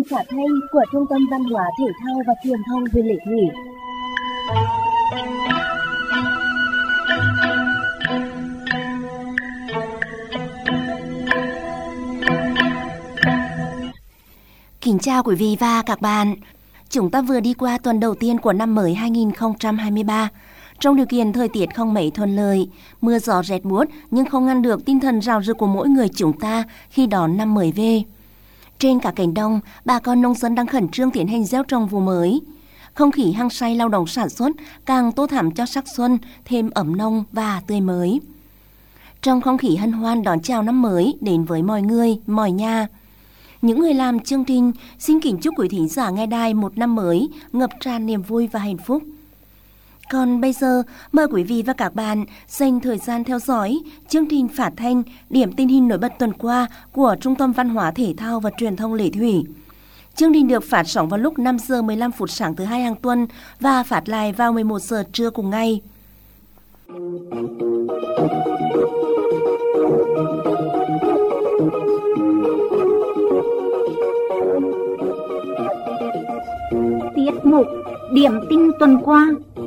phát thanh của Trung tâm Văn hóa Thể thao và Truyền thông huyện Lệ Thủy. Kính chào quý vị và các bạn. Chúng ta vừa đi qua tuần đầu tiên của năm mới 2023. Trong điều kiện thời tiết không mấy thuận lợi, mưa gió rét buốt nhưng không ngăn được tinh thần rào rực của mỗi người chúng ta khi đón năm mới về. Trên cả cánh đồng, bà con nông dân đang khẩn trương tiến hành gieo trồng vụ mới. Không khí hăng say lao động sản xuất càng tô thắm cho sắc xuân thêm ấm nồng và tươi mới. Trong không khí hân hoan đón chào năm mới đến với mọi người, mọi nhà, những người làm chương trình xin kính chúc quý thính giả nghe đài một năm mới ngập tràn niềm vui và hạnh phúc. Còn bây giờ, mời quý vị và các bạn dành thời gian theo dõi chương trình phát thanh điểm tình hình nổi bật tuần qua của Trung tâm Văn hóa Thể thao và Truyền thông Lệ Thủy. Chương trình được phát sóng vào lúc 5 giờ 15 phút sáng thứ hai hàng tuần và phát lại vào 11 giờ trưa cùng ngày. Tiết mục điểm tin tuần qua.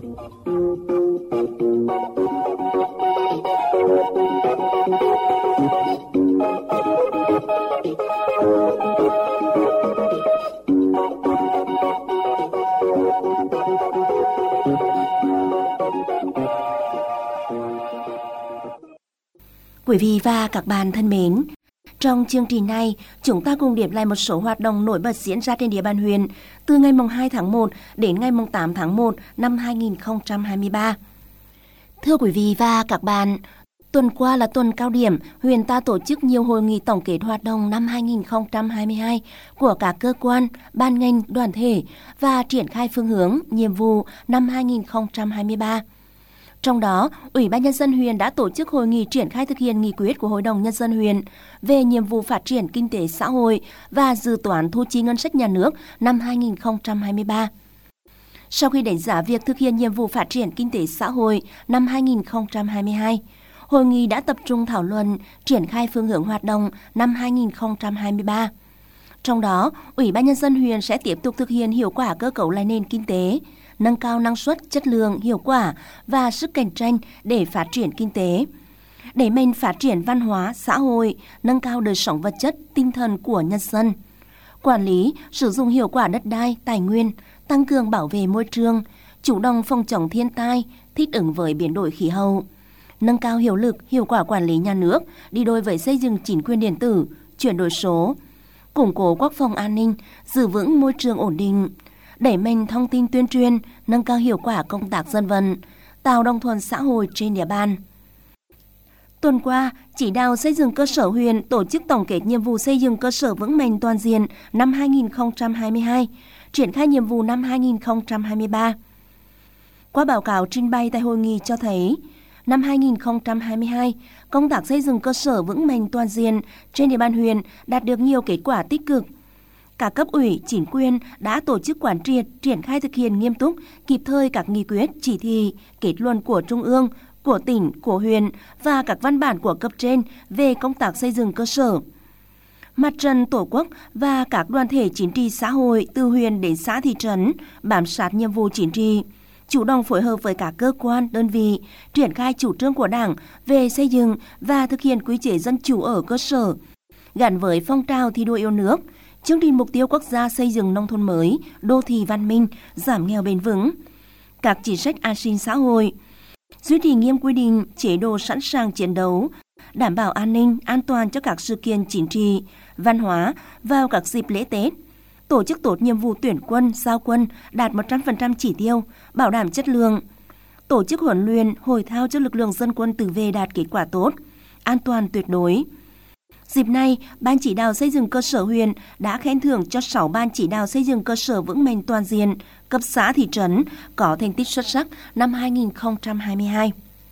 Quý vị và các bạn thân mến, trong chương trình này, chúng ta cùng điểm lại một số hoạt động nổi bật diễn ra trên địa bàn huyện từ ngày 2 tháng 1 đến ngày 8 tháng 1 năm 2023. Thưa quý vị và các bạn, tuần qua là tuần cao điểm, huyện ta tổ chức nhiều hội nghị tổng kết hoạt động năm 2022 của các cơ quan, ban ngành, đoàn thể và triển khai phương hướng, nhiệm vụ năm 2023. Trong đó, Ủy ban Nhân dân huyện đã tổ chức hội nghị triển khai thực hiện nghị quyết của Hội đồng Nhân dân huyện về nhiệm vụ phát triển kinh tế xã hội và dự toán thu chi ngân sách nhà nước năm 2023. Sau khi đánh giá việc thực hiện nhiệm vụ phát triển kinh tế xã hội năm 2022, hội nghị đã tập trung thảo luận triển khai phương hướng hoạt động năm 2023. Trong đó, Ủy ban Nhân dân huyện sẽ tiếp tục thực hiện hiệu quả cơ cấu lại nền kinh tế, nâng cao năng suất, chất lượng, hiệu quả và sức cạnh tranh để phát triển kinh tế, đẩy mạnh phát triển văn hóa, xã hội, nâng cao đời sống vật chất, tinh thần của nhân dân, quản lý, sử dụng hiệu quả đất đai, tài nguyên, tăng cường bảo vệ môi trường, chủ động phòng chống thiên tai, thích ứng với biến đổi khí hậu, nâng cao hiệu lực, hiệu quả quản lý nhà nước, đi đôi với xây dựng chính quyền điện tử, chuyển đổi số, củng cố quốc phòng an ninh, giữ vững môi trường ổn định, đẩy mạnh thông tin tuyên truyền, nâng cao hiệu quả công tác dân vận, tạo đồng thuận xã hội trên địa bàn. Tuần qua, chỉ đạo xây dựng cơ sở huyện tổ chức tổng kết nhiệm vụ xây dựng cơ sở vững mạnh toàn diện năm 2022, triển khai nhiệm vụ năm 2023. Qua báo cáo trình bày tại hội nghị cho thấy, năm 2022, công tác xây dựng cơ sở vững mạnh toàn diện trên địa bàn huyện đạt được nhiều kết quả tích cực. Các cấp ủy, chính quyền đã tổ chức quán triệt, triển khai thực hiện nghiêm túc, kịp thời các nghị quyết, chỉ thị, kết luận của Trung ương, của tỉnh, của huyện và các văn bản của cấp trên về công tác xây dựng cơ sở. Mặt trận Tổ quốc và các đoàn thể chính trị xã hội từ huyện đến xã thị trấn bám sát nhiệm vụ chính trị, chủ động phối hợp với các cơ quan, đơn vị, triển khai chủ trương của Đảng về xây dựng và thực hiện quy chế dân chủ ở cơ sở, gắn với phong trào thi đua yêu nước, chương trình mục tiêu quốc gia xây dựng nông thôn mới, đô thị văn minh, giảm nghèo bền vững, các chính sách an sinh xã hội, duy trì nghiêm quy định, chế độ sẵn sàng chiến đấu, đảm bảo an ninh, an toàn cho các sự kiện chính trị, văn hóa vào các dịp lễ Tết, tổ chức tốt nhiệm vụ tuyển quân, giao quân đạt 100% chỉ tiêu, bảo đảm chất lượng, tổ chức huấn luyện, hội thao cho lực lượng dân quân tự vệ đạt kết quả tốt, an toàn tuyệt đối. Dịp này, Ban chỉ đạo xây dựng cơ sở huyện đã khen thưởng cho 6 ban chỉ đạo xây dựng cơ sở vững mạnh toàn diện, cấp xã thị trấn có thành tích xuất sắc năm 2022.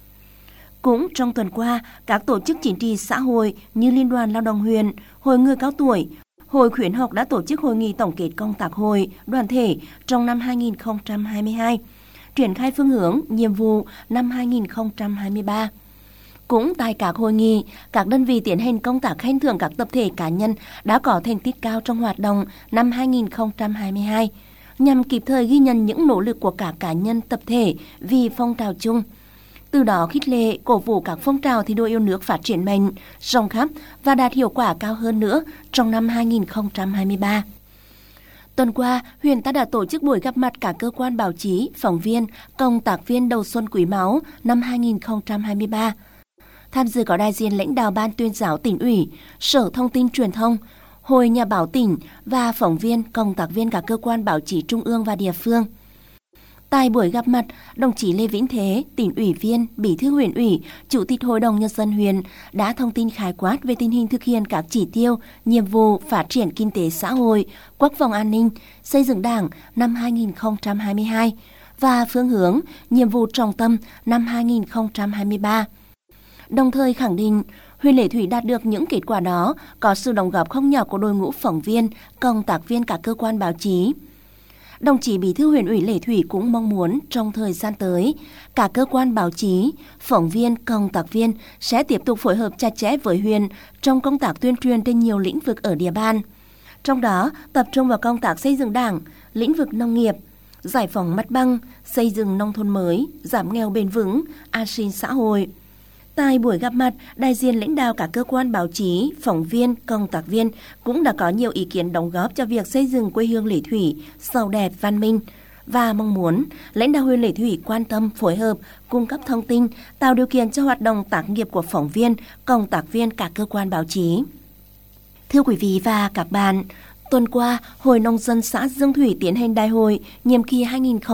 Cũng trong tuần qua, các tổ chức chính trị xã hội như Liên đoàn Lao động huyện, Hội người cao tuổi, Hội khuyến học đã tổ chức hội nghị tổng kết công tác hội, đoàn thể trong năm 2022, triển khai phương hướng, nhiệm vụ năm 2023. Cũng tại các hội nghị, các đơn vị tiến hành công tác khen thưởng các tập thể cá nhân đã có thành tích cao trong hoạt động năm 2022, nhằm kịp thời ghi nhận những nỗ lực của các cá nhân tập thể vì phong trào chung. Từ đó khích lệ, cổ vũ các phong trào thi đua yêu nước phát triển mạnh, rộng khắp và đạt hiệu quả cao hơn nữa trong năm 2023. Tuần qua, huyện ta đã tổ chức buổi gặp mặt các cơ quan báo chí, phóng viên, công tác viên đầu xuân Quý Mão năm 2023. Tham dự có đại diện lãnh đạo Ban Tuyên giáo Tỉnh ủy, Sở Thông tin Truyền thông, Hội Nhà báo tỉnh và phóng viên, công tác viên các cơ quan báo chí trung ương và địa phương. Tại buổi gặp mặt, đồng chí Lê Vĩnh Thế, Tỉnh ủy viên, Bí thư huyện ủy, Chủ tịch Hội đồng Nhân dân huyện đã thông tin khái quát về tình hình thực hiện các chỉ tiêu, nhiệm vụ phát triển kinh tế xã hội, quốc phòng an ninh, xây dựng Đảng năm 2022 và phương hướng, nhiệm vụ trọng tâm năm 2023. Đồng thời khẳng định, huyện Lệ Thủy đạt được những kết quả đó có sự đóng góp không nhỏ của đội ngũ phóng viên, công tác viên các cơ quan báo chí. Đồng chí Bí thư huyện ủy Lệ Thủy cũng mong muốn trong thời gian tới, các cơ quan báo chí, phóng viên, công tác viên sẽ tiếp tục phối hợp chặt chẽ với huyện trong công tác tuyên truyền trên nhiều lĩnh vực ở địa bàn. Trong đó, tập trung vào công tác xây dựng Đảng, lĩnh vực nông nghiệp, giải phóng mặt bằng, xây dựng nông thôn mới, giảm nghèo bền vững, an sinh xã hội. Tại buổi gặp mặt, đại diện lãnh đạo các cơ quan báo chí, phóng viên, công tác viên cũng đã có nhiều ý kiến đóng góp cho việc xây dựng quê hương Lệ Thủy giàu đẹp, văn minh và mong muốn lãnh đạo huyện Lệ Thủy quan tâm, phối hợp, cung cấp thông tin, tạo điều kiện cho hoạt động tác nghiệp của phóng viên, công tác viên các cơ quan báo chí. Thưa quý vị và các bạn, tuần qua, Hội Nông dân xã Dương Thủy tiến hành đại hội nhiệm kỳ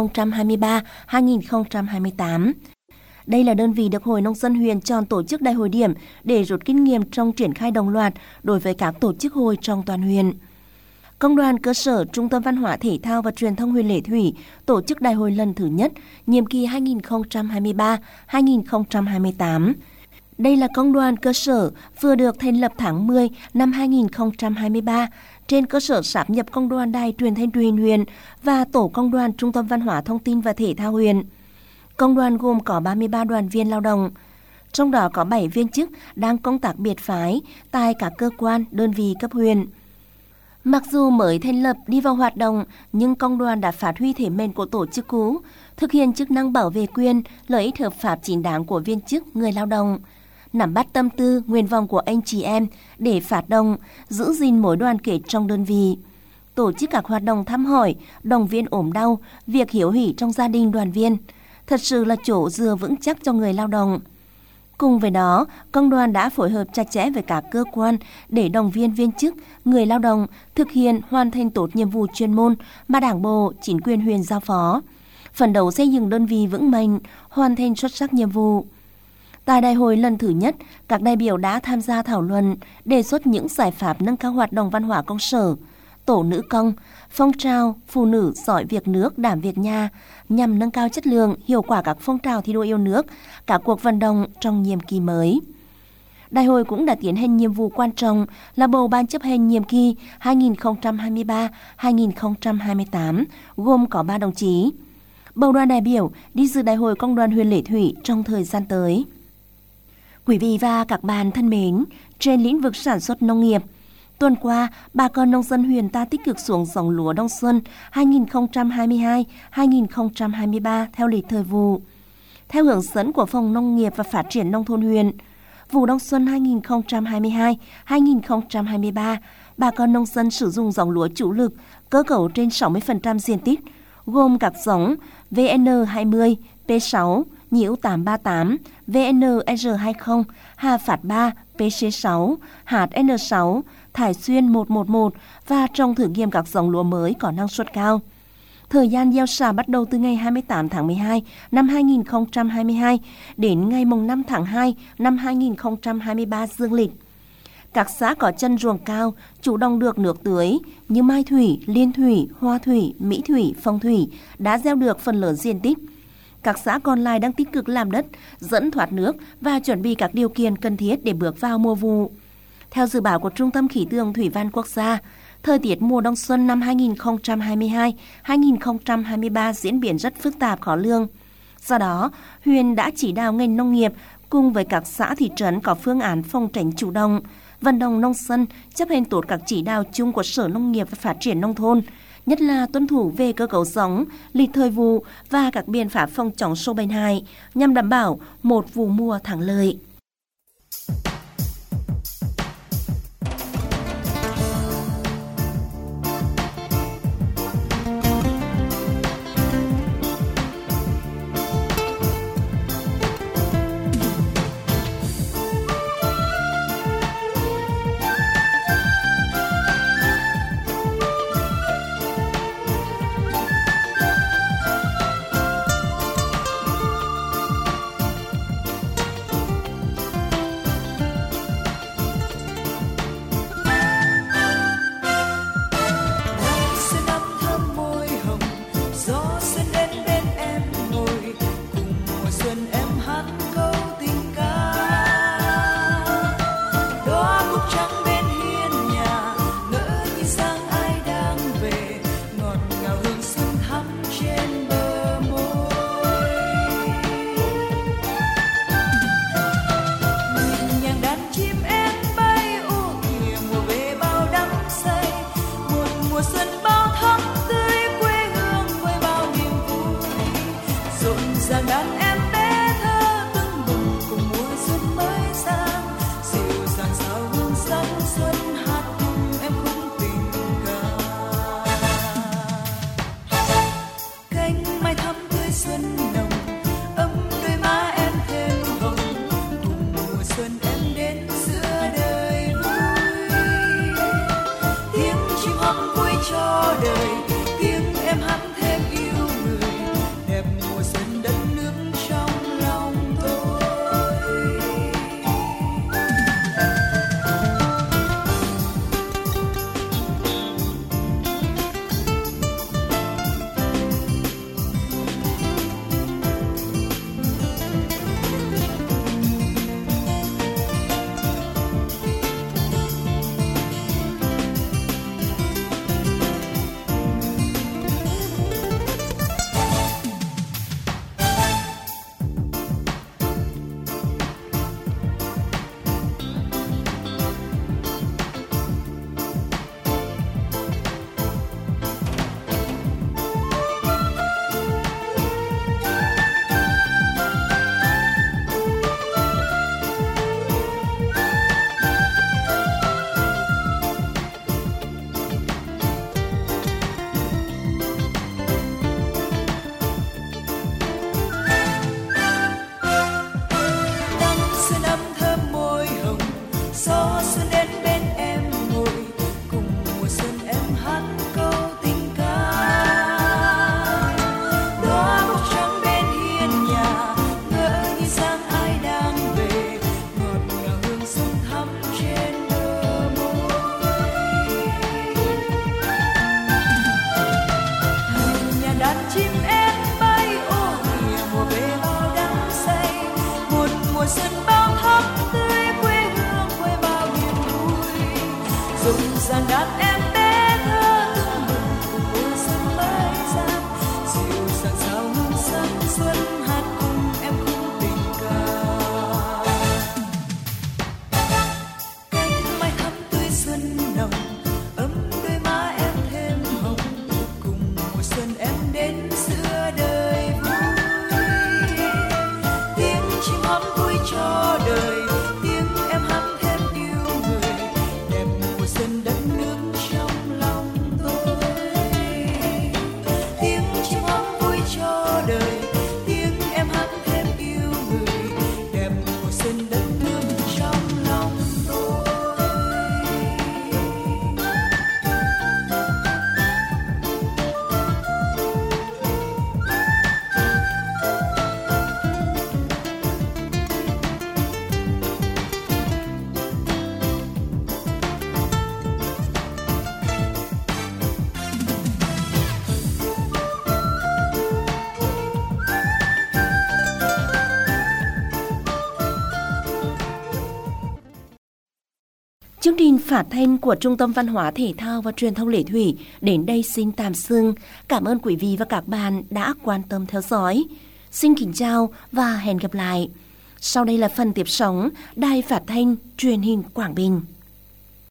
2023-2028. Đây là đơn vị được Hội Nông dân huyện chọn tổ chức đại hội điểm để rút kinh nghiệm trong triển khai đồng loạt đối với các tổ chức hội trong toàn huyện. Công đoàn cơ sở Trung tâm Văn hóa Thể thao và Truyền thông huyện Lệ Thủy tổ chức đại hội lần thứ nhất, nhiệm kỳ 2023-2028. Đây là công đoàn cơ sở vừa được thành lập tháng 10 năm 2023 trên cơ sở sáp nhập công đoàn Đài Truyền thanh truyền huyện và tổ công đoàn Trung tâm Văn hóa Thông tin và Thể thao huyện. Công đoàn gồm có 33 đoàn viên lao động, trong đó có 7 viên chức đang công tác biệt phái tại các cơ quan, đơn vị cấp huyện. Mặc dù mới thành lập đi vào hoạt động, nhưng công đoàn đã phát huy thể mệnh của tổ chức cũ, thực hiện chức năng bảo vệ quyền, lợi ích hợp pháp chính đáng của viên chức, người lao động, nắm bắt tâm tư, nguyện vọng của anh chị em để phát động, giữ gìn mối đoàn kết trong đơn vị. Tổ chức các hoạt động thăm hỏi, động viên ốm đau, việc hiếu hỉ trong gia đình đoàn viên, thật sự là chỗ dựa vững chắc cho người lao động. Cùng với đó, công đoàn đã phối hợp chặt chẽ với các cơ quan để động viên viên chức, người lao động thực hiện hoàn thành tốt nhiệm vụ chuyên môn mà Đảng bộ, chính quyền huyện giao phó, phấn đấu xây dựng đơn vị vững mạnh, hoàn thành xuất sắc nhiệm vụ. Tại đại hội lần thứ nhất, các đại biểu đã tham gia thảo luận, đề xuất những giải pháp nâng cao hoạt động văn hóa công sở, tổ nữ công, phong trào phụ nữ giỏi việc nước, đảm việc nhà nhằm nâng cao chất lượng, hiệu quả các phong trào thi đua yêu nước, các cuộc vận động trong nhiệm kỳ mới. Đại hội cũng đã tiến hành nhiệm vụ quan trọng là bầu ban chấp hành nhiệm kỳ 2023-2028, gồm có 3 đồng chí. Bầu đoàn đại biểu đi dự đại hội công đoàn huyện Lệ Thủy trong thời gian tới. Quý vị và các bạn thân mến, trên lĩnh vực sản xuất nông nghiệp, tuần qua, bà con nông dân huyện ta tích cực xuống giống lúa đông xuân 2022-2023 theo lịch thời vụ. Theo hướng dẫn của Phòng Nông nghiệp và Phát triển Nông thôn huyện, vụ đông xuân 2022-2023, bà con nông dân sử dụng giống lúa chủ lực, cơ cấu trên 60% diện tích, gồm các giống VN20, P6, Nhiễu 838, VNR20, Hà Phát 3, PC6, HN6, Thải Xuyên 111 và trồng thử nghiệm các giống lúa mới có năng suất cao. Thời gian gieo xạ bắt đầu từ ngày 28 tháng 12 năm 2022 đến ngày 5 tháng 2 năm 2023 dương lịch. Các xã có chân ruộng cao, chủ động được nước tưới như Mai Thủy, Liên Thủy, Hoa Thủy, Mỹ Thủy, Phong Thủy đã gieo được phần lớn diện tích. Các xã còn lại đang tích cực làm đất, dẫn thoát nước và chuẩn bị các điều kiện cần thiết để bước vào mùa vụ. Theo dự báo của Trung tâm Khí tượng Thủy văn Quốc gia, thời tiết mùa đông xuân năm 2022-2023 diễn biến rất phức tạp khó lường. Do đó, huyện đã chỉ đạo ngành nông nghiệp cùng với các xã thị trấn có phương án phòng tránh chủ động, vận động nông dân chấp hành tốt các chỉ đạo chung của Sở Nông nghiệp và Phát triển Nông thôn, nhất là tuân thủ về cơ cấu giống, lịch thời vụ và các biện pháp phòng chống sâu bệnh hại nhằm đảm bảo một vụ mùa thắng lợi. Chương trình phát thanh của Trung tâm Văn hóa Thể thao và Truyền thông Lệ Thủy đến đây xin tạm dừng. Cảm ơn quý vị và các bạn đã quan tâm theo dõi. Xin kính chào và hẹn gặp lại. Sau đây là phần tiếp sóng Đài Phát thanh Truyền hình Quảng Bình.